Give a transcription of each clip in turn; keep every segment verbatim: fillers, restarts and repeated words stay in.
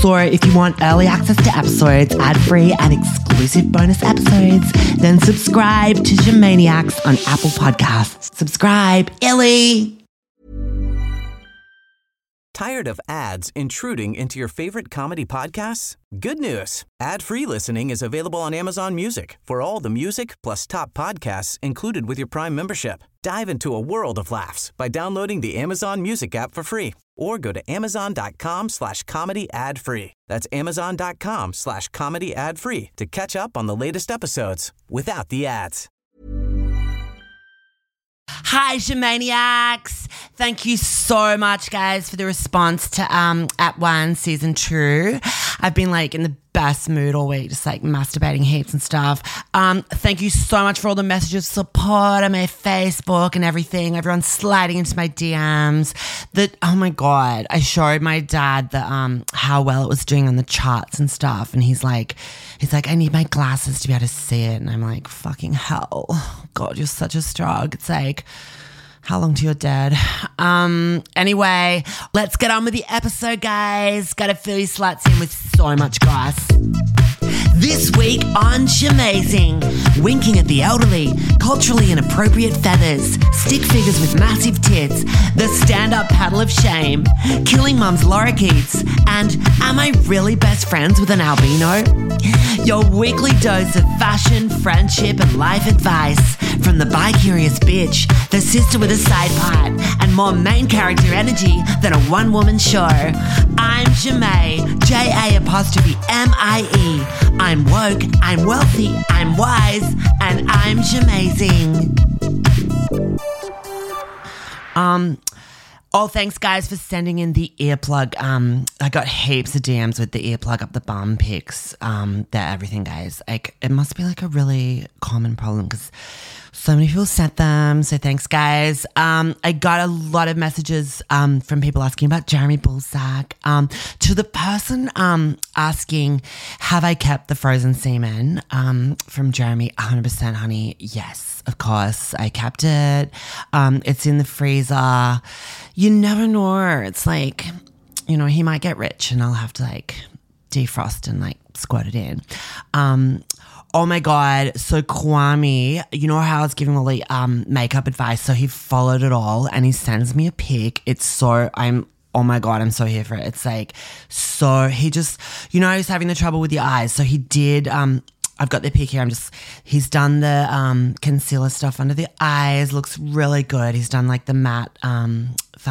So if you want early access to episodes, ad-free and exclusive bonus episodes, then subscribe to Shamaniacs on Apple Podcasts. Subscribe, Illy. Tired of ads intruding into your favorite comedy podcasts? Good news. Ad-free listening is available on Amazon Music for all the music plus top podcasts included with your Prime membership. Dive into a world of laughs by downloading the Amazon Music app for free or go to amazon.com slash comedy ad free. That's amazon.com slash comedy ad free to catch up on the latest episodes without the ads. Hi, Shamaniacs. Thank you so much, guys, for the response to um At One Season two. I've been like in the best mood all week, just like masturbating heaps and stuff. Um, thank you so much for all the messages of support on my Facebook and everything. Everyone's sliding into my D Ms. That oh my god, I showed my dad the um how well it was doing on the charts and stuff, and he's like, he's like, I need my glasses to be able to see it, and I'm like, fucking hell, God, you're such a strug. It's like, how long till you're dead? Um, anyway, let's get on with the episode, guys. Gotta fill you sluts in with so much goss. This week on Shamazing, winking at the elderly, culturally inappropriate feathers, stick figures with massive tits, the stand-up paddle of shame, killing mum's lorikeets, and am I really best friends with an albino? Your weekly dose of fashion, friendship, and life advice from the bi-curious bitch, the sister with a side part, and more main character energy than a one-woman show. I'm Jamae, J A apostrophe M I E. I'm woke, I'm wealthy, I'm wise, and I'm Shamazing. Um... Oh, thanks, guys, for sending in the earplug. Um, I got heaps of D Ms with the earplug up the bum pics. Um, that everything, guys. Like, it must be like a really common problem because so many people sent them. So thanks, guys. Um, I got a lot of messages um from people asking about Jeremy Bullsack. Um, to the person um asking, have I kept the frozen semen? Um, from Jeremy, one hundred percent, honey. Yes, of course, I kept it. Um, it's in the freezer. You never know. It's like, you know, he might get rich and I'll have to like defrost and like squirt it in. Um, oh my God. So Kwame, you know how I was giving all the um, makeup advice? So he followed it all and he sends me a pic. It's so, I'm, oh my God, I'm so here for it. It's like, so he just, you know, he's having the trouble with the eyes. So he did, um, I've got the pic here. I'm just, he's done the um, concealer stuff under the eyes. Looks really good. He's done like the matte um,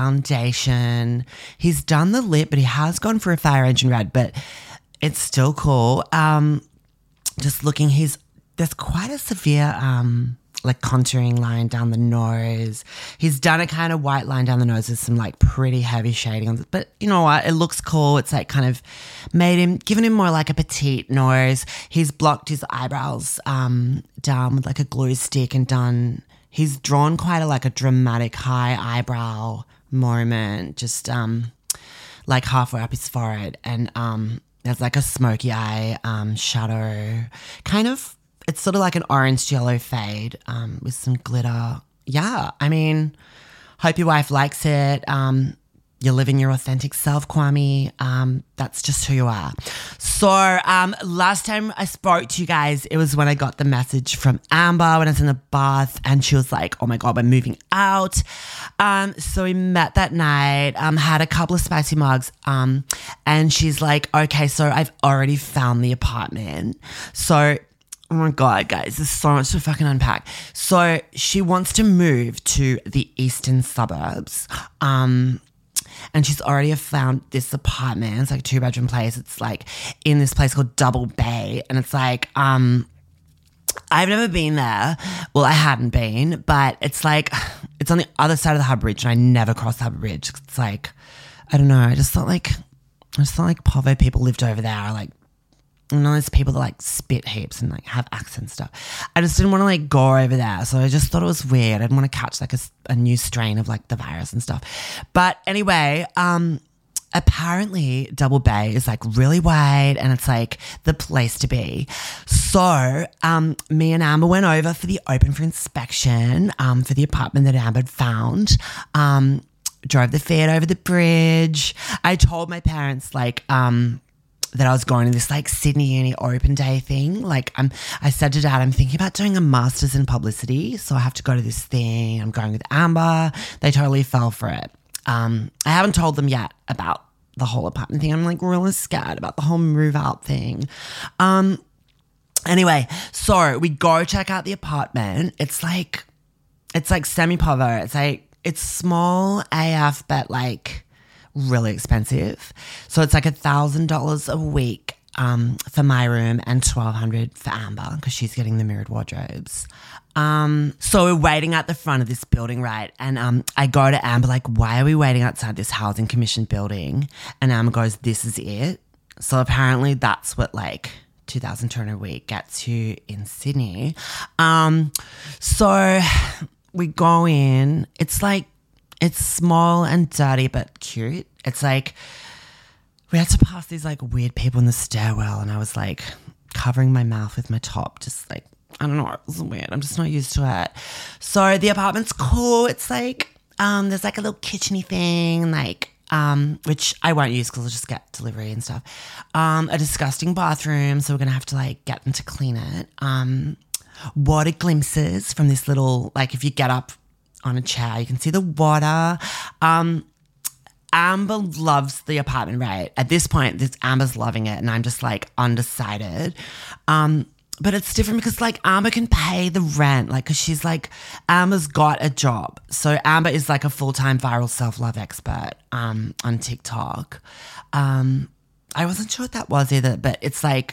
foundation. He's done the lip, but he has gone for a Fire Engine Red, but it's still cool. Um, just looking, he's, there's quite a severe um, like contouring line down the nose. He's done a kind of white line down the nose with some like pretty heavy shading on it. But you know what? It looks cool. It's like kind of made him, given him more like a petite nose. He's blocked his eyebrows um, down with like a glue stick and done, he's drawn quite a like a dramatic high eyebrow moment, just um, like halfway up his forehead. And um, there's like a smoky eye um, shadow, kind of, it's sort of like an orange yellow fade um, with some glitter. Yeah, I mean, hope your wife likes it. Um, you're living your authentic self, Kwame. Um, that's just who you are. So um, last time I spoke to you guys, it was when I got the message from Amber when I was in the bath and she was like, oh my God, we're moving out. Um, so we met that night, um, had a couple of spicy mugs um, and she's like, okay, so I've already found the apartment. So oh my God, guys, there's so much to fucking unpack. So she wants to move to the eastern suburbs. Um, and she's already found this apartment. It's like a two bedroom place. It's like in this place called Double Bay. And it's like, um, I've never been there. Well, I hadn't been, but it's like, it's on the other side of the Harbour Bridge and I never crossed the Harbour Bridge. It's like, I don't know. I just thought like, I just thought like Povo people lived over there, like, you know, there's people that like spit heaps and like have accents and stuff. I just didn't want to like go over there. So I just thought it was weird. I didn't want to catch like a, a new strain of like the virus and stuff. But anyway, um, apparently Double Bay is like really wide and it's like the place to be. So um, me and Amber went over for the open for inspection um, for the apartment that Amber had found. Um, drove the Fiat over the bridge. I told my parents like, um, that I was going to this like Sydney Uni open day thing. Like I'm, I said to Dad, I'm thinking about doing a master's in publicity. So I have to go to this thing. I'm going with Amber. They totally fell for it. Um, I haven't told them yet about the whole apartment thing. I'm like really scared about the whole move out thing. Um, anyway, so we go check out the apartment. It's like, it's like semi-povo. It's like, it's small A F, but like really expensive. So it's like a thousand dollars a week um, for my room and twelve hundred for Amber because she's getting the mirrored wardrobes. Um, so we're waiting at the front of this building, right? And um, I go to Amber like, why are we waiting outside this housing commission building? And Amber goes, this is it. So apparently that's what like two thousand two hundred a week gets you in Sydney. Um, so we go in. It's like, it's small and dirty but cute. It's like we had to pass these like weird people in the stairwell and I was like covering my mouth with my top, just like, I don't know, it was weird. I'm just not used to it. So the apartment's cool. It's like, um, there's like a little kitchen-y thing, like, um, which I won't use because I'll just get delivery and stuff. Um, a disgusting bathroom, so we're going to have to like get them to clean it. Um, water glimpses from this little, like if you get up on a chair, you can see the water. Um, Amber loves the apartment, right? At this point, this Amber's loving it, and I'm just like undecided. Um, but it's different because like Amber can pay the rent, like because she's like Amber's got a job. So Amber is like a full-time viral self-love expert um, on TikTok. Um, I wasn't sure what that was either, but it's like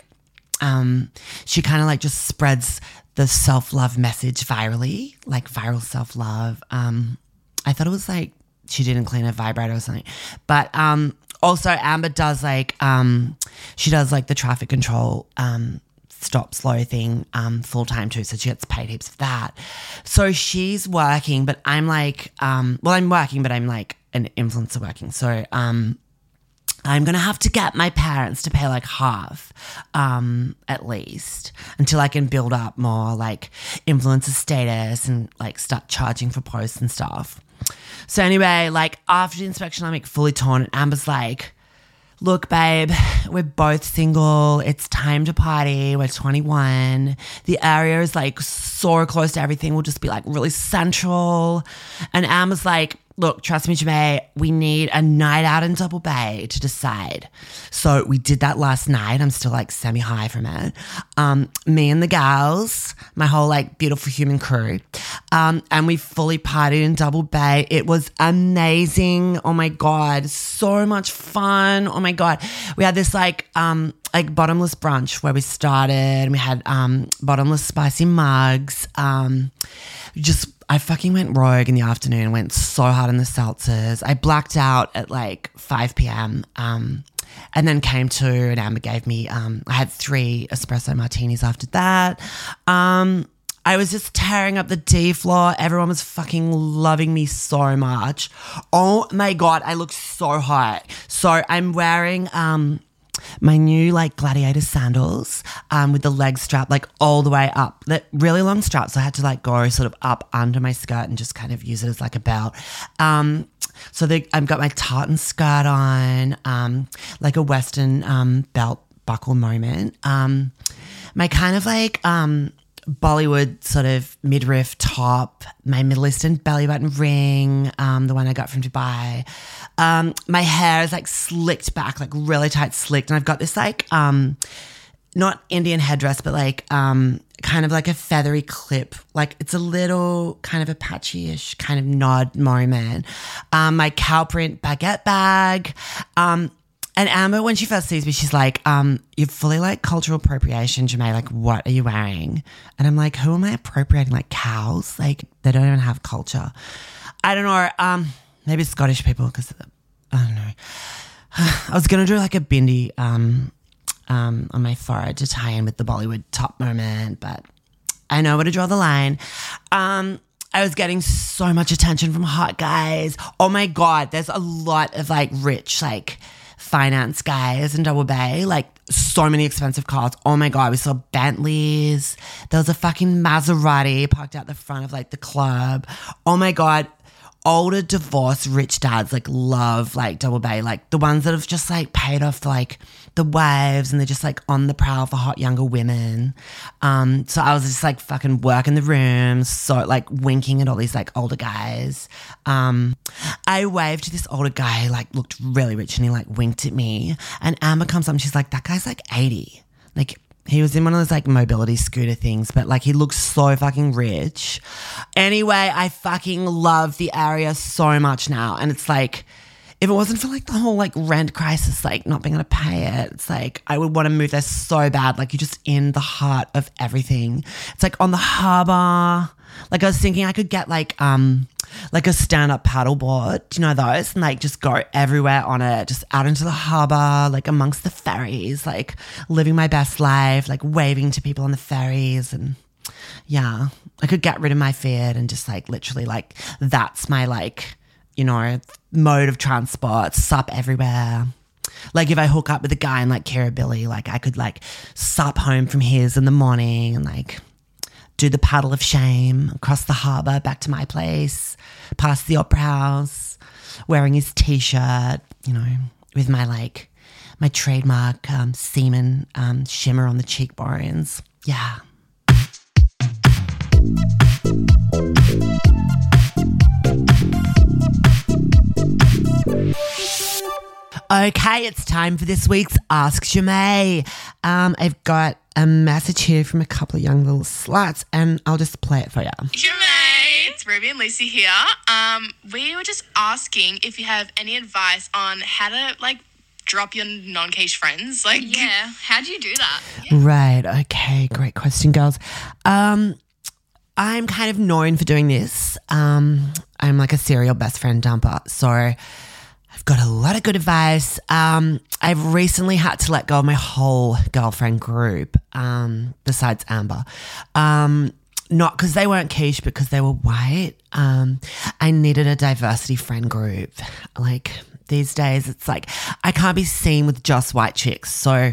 um, she kind of like just spreads the self-love message virally, like viral self-love. Um, I thought it was like she didn't clean her vibrator or something. But um, also Amber does like, um, she does like the traffic control um, stop slow thing um, full-time too. So she gets paid heaps for that. So she's working, but I'm like, um, well, I'm working, but I'm like an influencer working. So um, I'm going to have to get my parents to pay like half um, at least until I can build up more like influencer status and like start charging for posts and stuff. So anyway, like after the inspection, I'm like fully torn and Amber's like, look, babe, we're both single. It's time to party. We're twenty-one. The area is like so close to everything. We'll just be like really central. And Amber's like, look, trust me, Jamae, we need a night out in Double Bay to decide. So we did that last night. I'm still like semi-high from it. Um, me and the gals, my whole like beautiful human crew. Um, and we fully partied in Double Bay. It was amazing. Oh my God. So much fun. Oh my God. We had this like, um, like bottomless brunch where we started and we had, um, bottomless spicy mugs. Um, just, I fucking went rogue in the afternoon, went so hard on the seltzers. I blacked out at like five p.m. Um, and then came to and Amber gave me, um, I had three espresso martinis after that. Um, I was just tearing up the D floor. Everyone was fucking loving me so much. Oh my God, I look so hot. So I'm wearing um, my new like gladiator sandals um, with the leg strap like all the way up. The really long straps. So I had to like go sort of up under my skirt and just kind of use it as like a belt. Um, so they, I've got my tartan skirt on, um, like a Western um, belt buckle moment. Um, my kind of like... Um, Bollywood sort of midriff top, my Middle Eastern belly button ring, um, the one I got from Dubai. Um, my hair is like slicked back, like really tight slicked. And I've got this like, um, not Indian headdress, but like um, kind of like a feathery clip. Like it's a little kind of Apache-ish kind of nod moment. Um, my cow print baguette bag. Um, And Amber, when she first sees me, she's like, um, you're fully like cultural appropriation, Jamae. Like, what are you wearing? And I'm like, who am I appropriating? Like cows? Like they don't even have culture. I don't know. Um, maybe Scottish people because, I don't know. I was going to do like a bindi um, um, on my forehead to tie in with the Bollywood top moment, but I know where to draw the line. Um, I was getting so much attention from hot guys. Oh my God, there's a lot of like rich, like, finance guys in Double Bay, like so many expensive cars. Oh my God, we saw Bentleys. There was a fucking Maserati parked out the front of like the club. Oh my God. older divorced rich dads like love like Double Bay, like the ones that have just like paid off like the waves and they're just like on the prowl for hot younger women. Um, so I was just like fucking working the rooms, so like winking at all these like older guys. Um, I waved to this older guy who like looked really rich and he like winked at me, and Amber comes up and she's like, that guy's like eighty. Like he was in one of those like mobility scooter things, but like he looks so fucking rich. Anyway, I fucking love the area so much now. And it's like, if it wasn't for like the whole like rent crisis, like not being able to pay it, it's like I would want to move there so bad. Like you're just in the heart of everything. It's like on the harbour. Like I was thinking I could get like um like a stand-up paddleboard, do you know those? And like just go everywhere on it, just out into the harbour, like amongst the ferries, like living my best life, like waving to people on the ferries. And yeah, I could get rid of my Fiat and just like literally like that's my like, you know, mode of transport, sup everywhere. Like if I hook up with a guy in like Kirribilli, like I could like sup home from his in the morning and like do the paddle of shame across the harbour back to my place, past the Opera House, wearing his T-shirt, you know, with my like my trademark um, semen um, shimmer on the cheekbones. Yeah. Okay, it's time for this week's Ask Ja'mie. Um, I've got a message here from a couple of young little sluts, and I'll just play it for you. Ja'mie, it's Ruby and Lucy here. Um, we were just asking if you have any advice on how to like drop your non-quiche friends. Like, yeah, how do you do that? Yeah. Right. Okay. Great question, girls. Um, I'm kind of known for doing this. Um, I'm like a serial best friend dumper, so I've got a lot of good advice. Um, I've recently had to let go of my whole girlfriend group, um, besides Amber. Um, not because they weren't quiche, but because they were white. Um, I needed a diversity friend group. Like these days, it's like I can't be seen with just white chicks. So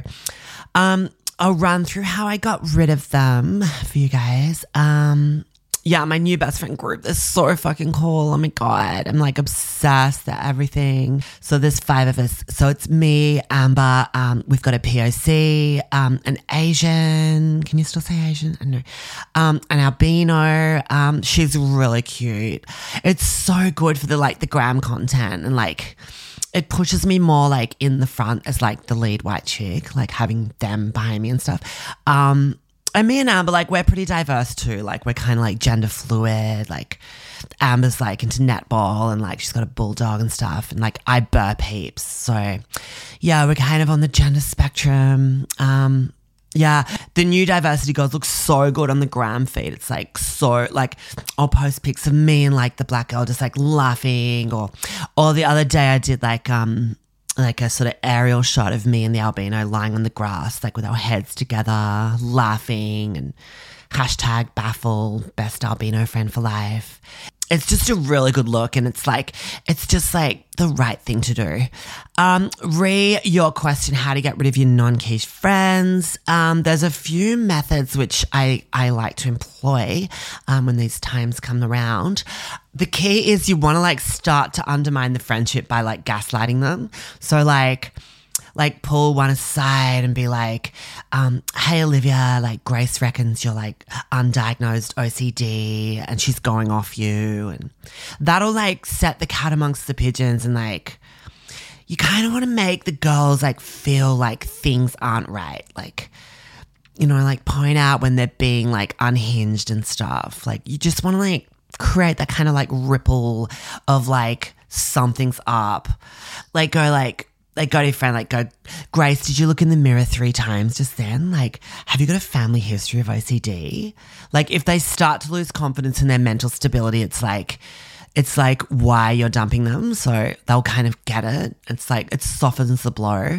um, I'll run through how I got rid of them for you guys. Um Yeah, my new best friend group is so fucking cool. Oh my God. I'm like obsessed at everything. So there's five of us. So it's me, Amber. Um, we've got a P O C, um, an Asian. Can you still say Asian? I don't know. Um, an albino. Um, she's really cute. It's so good for the like the gram content and like it pushes me more like in the front as like the lead white chick, like having them behind me and stuff. Um, And me and Amber, like, we're pretty diverse too. Like, we're kind of like gender fluid. Like, Amber's like into netball and like she's got a bulldog and stuff. And like, I burp heaps. So, yeah, we're kind of on the gender spectrum. Um, yeah, the new diversity girls look so good on the gram feed. It's like so, like, I'll post pics of me and like the black girl just like laughing. Or, or the other day I did like, um, like a sort of aerial shot of me and the albino lying on the grass, like with our heads together, laughing, and hashtag baffle, best albino friend for life. It's just a really good look, and it's like, it's just like the right thing to do. Um, re your question, how to get rid of your non-quiche friends. Um, there's a few methods which I, I like to employ um, when these times come around. The key is you want to like start to undermine the friendship by like gaslighting them. So like, like pull one aside and be like, um, hey, Olivia, like Grace reckons you're like undiagnosed O C D and she's going off you. And that'll like set the cat amongst the pigeons, and like, you kind of want to make the girls like feel like things aren't right. Like, you know, like point out when they're being like unhinged and stuff. Like you just want to like create that kind of like ripple of like something's up. Like go like, Like, go to your friend, like, go, Grace, did you look in the mirror three times just then? Like, have you got a family history of O C D? Like, if they start to lose confidence in their mental stability, it's like, it's like why you're dumping them. So they'll kind of get it. It's like, it softens the blow.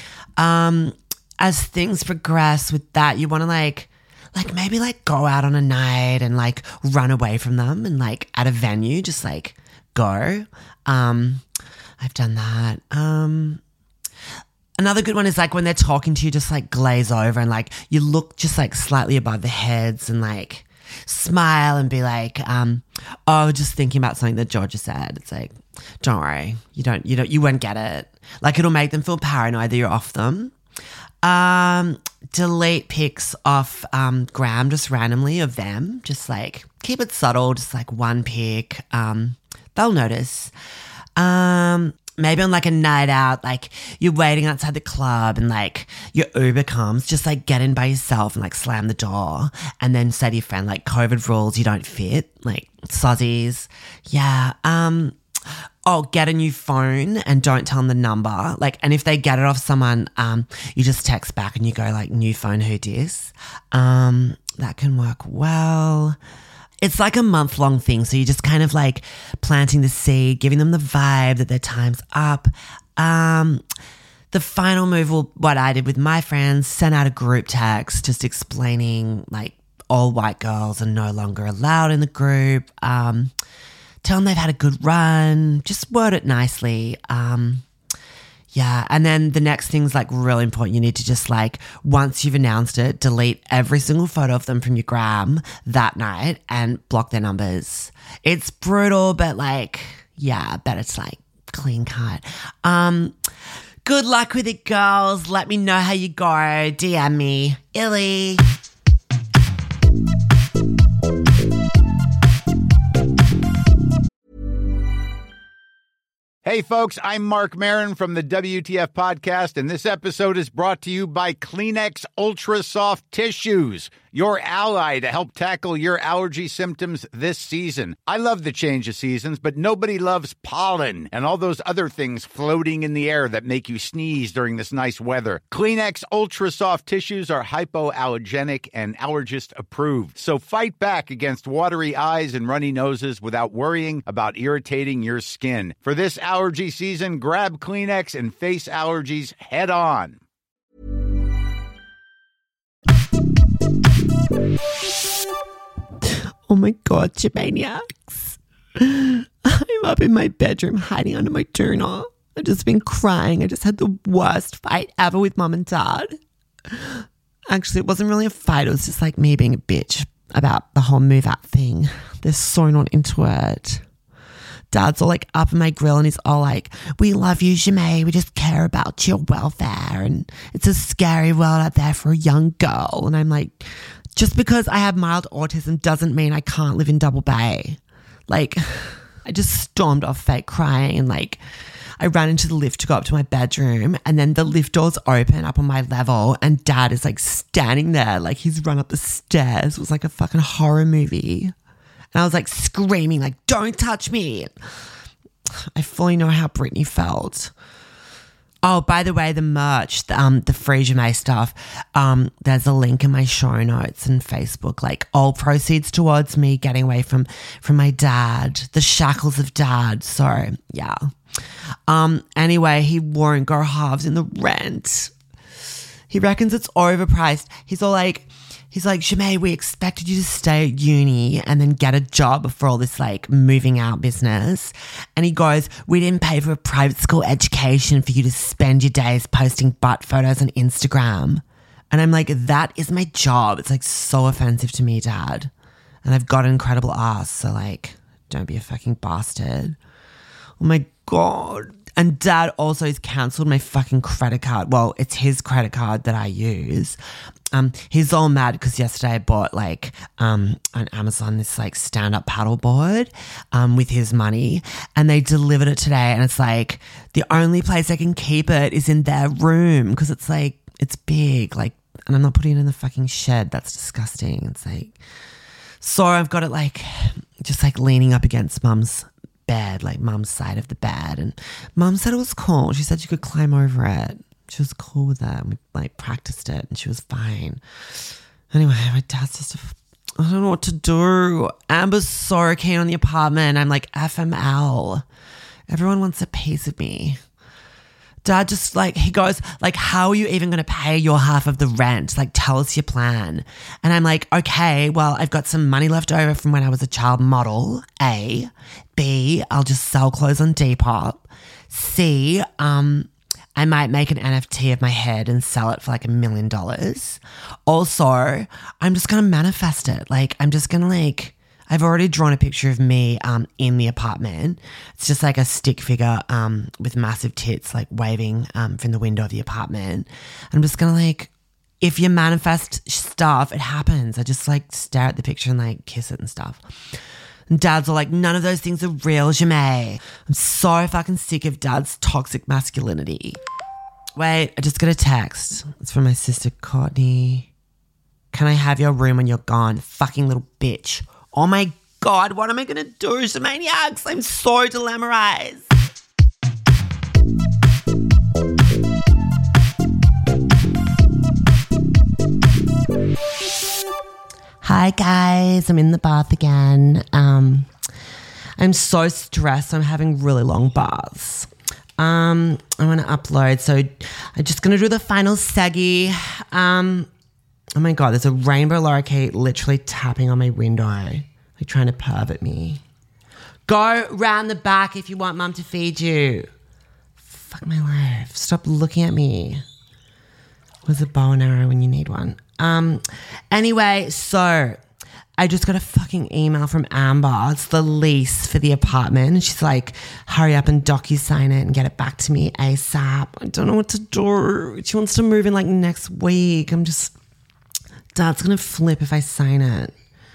Um, as things progress with that, you want to like, like maybe like go out on a night and like run away from them and like at a venue, just like go. Um, I've done that. Um, Another good one is like when they're talking to you, just like glaze over and like you look just like slightly above the heads and like smile and be like, um, oh, just thinking about something that Georgia said. It's like, don't worry, you don't, you don't, you won't get it. Like, it'll make them feel paranoid that you're off them. Um, delete pics off um, Gram just randomly of them. Just like keep it subtle, just like one pic. Um, they'll notice. Um, maybe on like a night out, like you're waiting outside the club and like your Uber comes, just like get in by yourself and like slam the door and then say to your friend like COVID rules, you don't fit, like sozzies. Yeah. Um, oh, get a new phone and don't tell them the number. Like, and if they get it off someone, um, you just text back and you go like, new phone, who dis? Um, that can work well. It's like a month long thing. So you're just kind of like planting the seed, giving them the vibe that their time's up. Um, the final move, will, what I did with my friends, sent out a group text just explaining like all white girls are no longer allowed in the group. Um, Tell them they've had a good run. Just word it nicely. Um, yeah. And then the next thing's like really important. You need to just like, once you've announced it, delete every single photo of them from your gram that night and block their numbers. It's brutal, but like, yeah, but it's like clean cut. Um, good luck with it, girls. Let me know how you go. D M me. Illy. Hey, folks, I'm Mark Maron from the W T F Podcast, and this episode is brought to you by Kleenex Ultra Soft Tissues, your ally to help tackle your allergy symptoms this season. I love the change of seasons, but nobody loves pollen and all those other things floating in the air that make you sneeze during this nice weather. Kleenex Ultra Soft Tissues are hypoallergenic and allergist approved, so fight back against watery eyes and runny noses without worrying about irritating your skin. For this allergy season, grab Kleenex and face allergies head on. Oh my God, Chimaniacs. I'm up in my bedroom hiding under my doona. I've just been crying. I just had the worst fight ever with mum and dad. Actually, it wasn't really a fight. It was just like me being a bitch about the whole move out thing. They're so not into it. Dad's all like up in my grill and he's all like, we love you, Jemay. We just care about your welfare. And it's a scary world out there for a young girl. And I'm like, just because I have mild autism doesn't mean I can't live in Double Bay. Like, I just stormed off fake crying and like, I ran into the lift to go up to my bedroom and then the lift doors open up on my level and Dad is like standing there like he's run up the stairs. It was like a fucking horror movie. And I was like screaming, like, don't touch me. I fully know how Brittany felt. Oh, by the way, the merch, the, um, the Frasier May stuff, um, there's a link in my show notes and Facebook, like all proceeds towards me getting away from, from my dad, the shackles of dad. So, yeah. Um, anyway, he won't go halves in the rent. He reckons it's overpriced. He's all like, He's like, Jemay, we expected you to stay at uni and then get a job for all this like moving out business. And he goes, we didn't pay for a private school education for you to spend your days posting butt photos on Instagram. And I'm like, that is my job. It's like so offensive to me, Dad. And I've got an incredible ass. So like, don't be a fucking bastard. Oh my God. And Dad also has cancelled my fucking credit card. Well, it's his credit card that I use. Um, he's all mad because yesterday I bought like um on Amazon this like stand-up paddleboard um with his money and they delivered it today and it's like the only place I can keep it is in their room because it's like it's big like and I'm not putting it in the fucking shed. That's disgusting. It's like so I've got it like just like leaning up against Mum's bed, like Mum's side of the bed, and Mum said it was cool. She said you could climb over it. She was cool with that. We like practiced it and she was fine. Anyway, my dad's just, a, I don't know what to do. Amber's so keen on the apartment. I'm like, F M L. Everyone wants a piece of me. Dad just like, he goes like, how are you even going to pay your half of the rent? Like, tell us your plan. And I'm like, okay, well, I've got some money left over from when I was a child model. A. B, I'll just sell clothes on Depop. C, um, I might make an N F T of my head and sell it for like a million dollars. Also, I'm just going to manifest it. Like, I'm just going to like, I've already drawn a picture of me um, in the apartment. It's just like a stick figure um, with massive tits like waving um, from the window of the apartment. I'm just going to like, if you manifest stuff, it happens. I just like stare at the picture and like kiss it and stuff. And Dad's all like, none of those things are real, Jamae. I'm so fucking sick of Dad's toxic masculinity. Wait, I just got a text. It's from my sister Courtney. Can I have your room when you're gone? Fucking little bitch. Oh my God, what am I going to do, Shamaniacs? I'm so dilemmarized. Hi guys, I'm in the bath again. Um, I'm so stressed. I'm having really long baths. Um, I want to upload, so I'm just going to do the final seggy. Um, oh my God, there's a rainbow lorikeet literally tapping on my window, like trying to pervert me. Go round the back if you want Mum to feed you. Fuck my life. Stop looking at me. Where's a bow and arrow when you need one? Um, anyway, so I just got a fucking email from Amber. It's the lease for the apartment. And she's like, hurry up and DocuSign it and get it back to me ASAP. I don't know what to do. She wants to move in like next week. I'm just, Dad's going to flip if I sign it.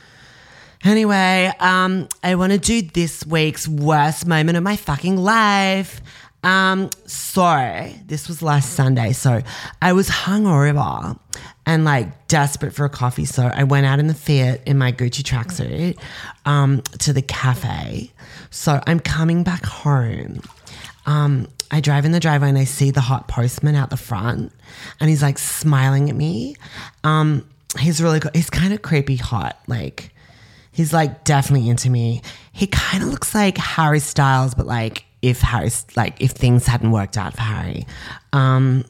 Anyway, um, I want to do this week's worst moment of my fucking life. Um, so this was last Sunday. So I was hungover and like desperate for a coffee. So I went out in the Fiat in my Gucci tracksuit, um, to the cafe. So I'm coming back home. Um, I drive in the driveway and I see the hot postman out the front and he's like smiling at me. Um, he's really good. He's kind of creepy hot. Like he's like definitely into me. He kind of looks like Harry Styles, but like, if Harry, like if things hadn't worked out for Harry. Um,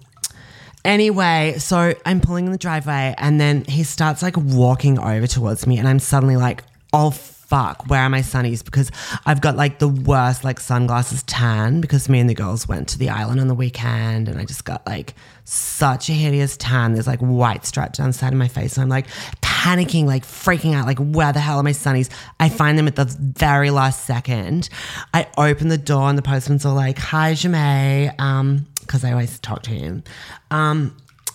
anyway, so I'm pulling in the driveway and then he starts like walking over towards me and I'm suddenly like, oh fuck, where are my sunnies? Because I've got like the worst like sunglasses tan because me and the girls went to the island on the weekend and I just got like such a hideous tan. There's like white stripes down the side of my face. And I'm like panicking, like freaking out, like where the hell are my sunnies? I find them at the very last second. I open the door and the postman's all like, hi, Jamae, um, because I always talk to him. Um,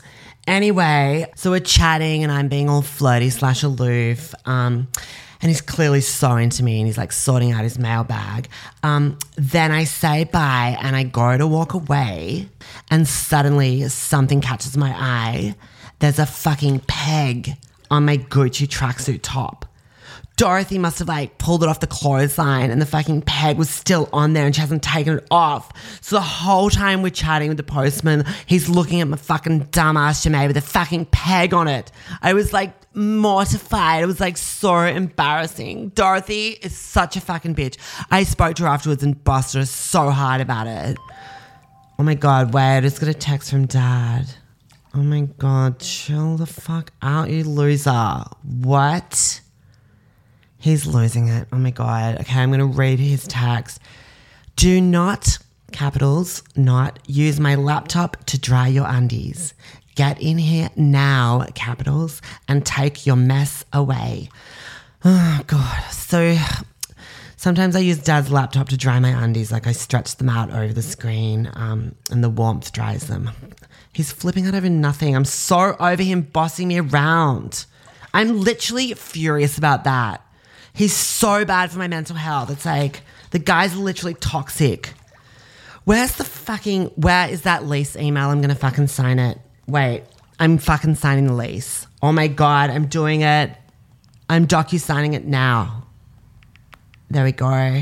anyway, so we're chatting and I'm being all flirty slash aloof. Um, and he's clearly so into me and he's like sorting out his mailbag. Um, then I say bye and I go to walk away and suddenly something catches my eye. There's a fucking peg on my Gucci tracksuit top. Dorothy must have like pulled it off the clothesline and the fucking peg was still on there and she hasn't taken it off. So the whole time we're chatting with the postman, he's looking at my fucking dumbass Jamae with a fucking peg on it. I was like mortified. It was like so embarrassing. Dorothy is such a fucking bitch. I spoke to her afterwards and busted her so hard about it. Oh my God, wait, I just got a text from Dad. Oh my God, chill the fuck out, you loser. What? He's losing it. Oh my God. Okay, I'm going to read his text. Do not, capitals, not use my laptop to dry your undies. Get in here now, capitals, and take your mess away. Oh God. So sometimes I use Dad's laptop to dry my undies. Like I stretch them out over the screen um, and the warmth dries them. He's flipping out over nothing. I'm so over him bossing me around. I'm literally furious about that. He's so bad for my mental health. It's like, the guy's literally toxic. Where's the fucking, where is that lease email? I'm going to fucking sign it. Wait, I'm fucking signing the lease. Oh my God, I'm doing it. I'm docu-signing it now. There we go.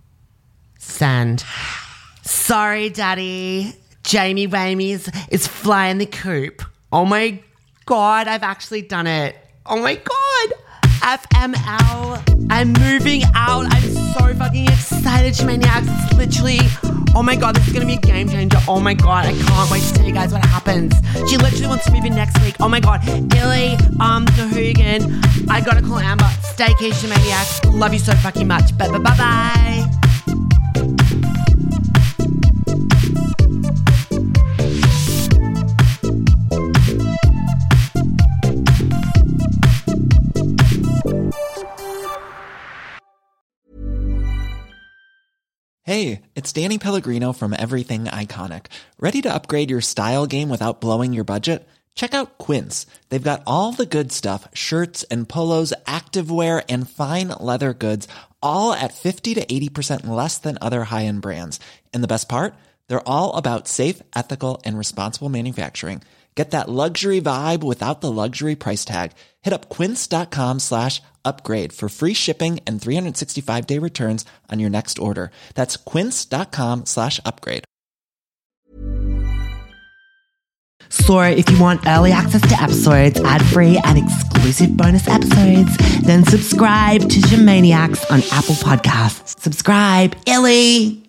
Send. Sorry, Daddy. Jamie Wamey is, is flying the coop. Oh my God, I've actually done it. Oh my God. F M L. I'm moving out. I'm so fucking excited, Shamaniacs. It's literally, oh my God, this is going to be a game changer. Oh my God, I can't wait to tell you guys what happens. She literally wants to move in next week. Oh my God. Illy, um, Gahugan. I gotta call Amber. Staycation, Shamaniacs. Love you so fucking much. Bye bye bye bye. Hey, it's Danny Pellegrino from Everything Iconic. Ready to upgrade your style game without blowing your budget? Check out Quince. They've got all the good stuff, shirts and polos, activewear, and fine leather goods, all at fifty to eighty percent less than other high-end brands. And the best part? They're all about safe, ethical, and responsible manufacturing. Get that luxury vibe without the luxury price tag. Hit up quince.com slash upgrade for free shipping and three sixty-five day returns on your next order. That's quince.com slash upgrade. So if you want early access to episodes, ad-free and exclusive bonus episodes, then subscribe to Shamaniacs on Apple Podcasts. Subscribe, Illy!